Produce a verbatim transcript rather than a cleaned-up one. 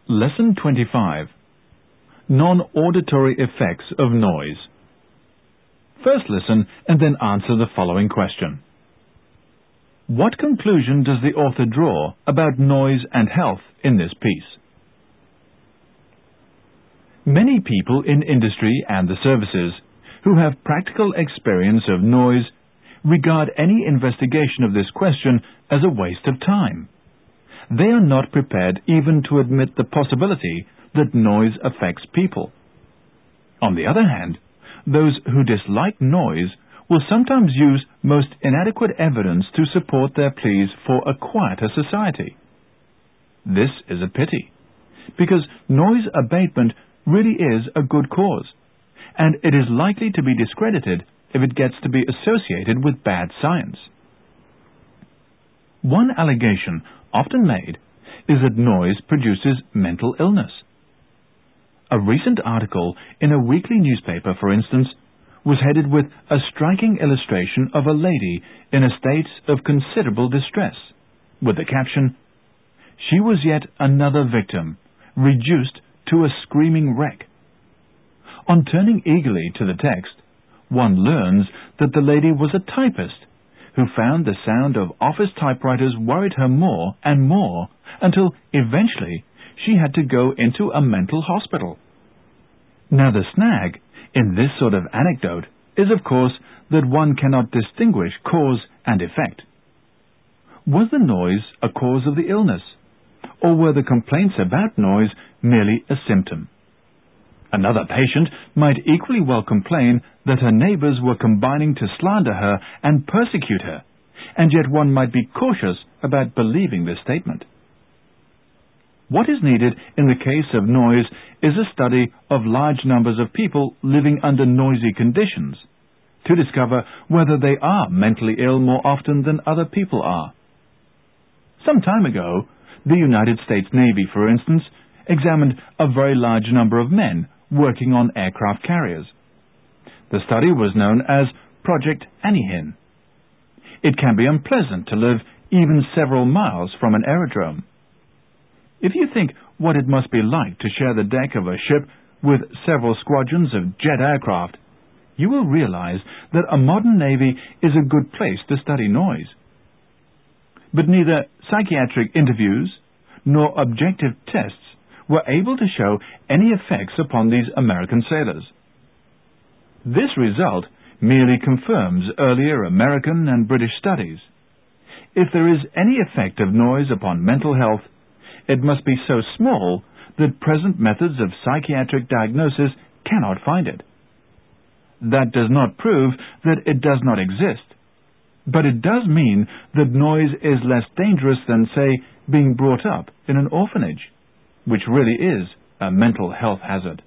Lesson twenty-five. Non-auditory effects of noise. First listen and then answer the following question. What conclusion does the author draw about noise and health in this piece? Many people in industry and the services who have practical experience of noise regard any investigation of this question as a waste of time. They are not prepared even to admit the possibility that noise affects people. On the other hand, those who dislike noise will sometimes use most inadequate evidence to support their pleas for a quieter society. This is a pity, because noise abatement really is a good cause, and it is likely to be discredited if it gets to be associated with bad science. One allegation often made is that noise produces mental illness. A recent article in a weekly newspaper, for instance, was headed with a striking illustration of a lady in a state of considerable distress, with the caption, "She was yet another victim, reduced to a screaming wreck." On turning eagerly to the text, one learns that the lady was a typist who found the sound of office typewriters worried her more and more until eventually she had to go into a mental hospital. Now the snag in this sort of anecdote is, of course, that one cannot distinguish cause and effect. Was the noise a cause of the illness, or were the complaints about noise merely a symptom? Another patient might equally well complain that her neighbors were combining to slander her and persecute her, and yet one might be cautious about believing this statement. What is needed in the case of noise is a study of large numbers of people living under noisy conditions to discover whether they are mentally ill more often than other people are. Some time ago, the United States Navy, for instance, examined a very large number of men working on aircraft carriers. The study was known as Project Anihin. It can be unpleasant to live even several miles from an aerodrome. If you think what it must be like to share the deck of a ship with several squadrons of jet aircraft, you will realize that a modern navy is a good place to study noise. But neither psychiatric interviews nor objective tests were able to show any effects upon these American sailors. This result merely confirms earlier American and British studies. If there is any effect of noise upon mental health, it must be so small that present methods of psychiatric diagnosis cannot find it. That does not prove that it does not exist, but it does mean that noise is less dangerous than, say, being brought up in an orphanage, which really is a mental health hazard.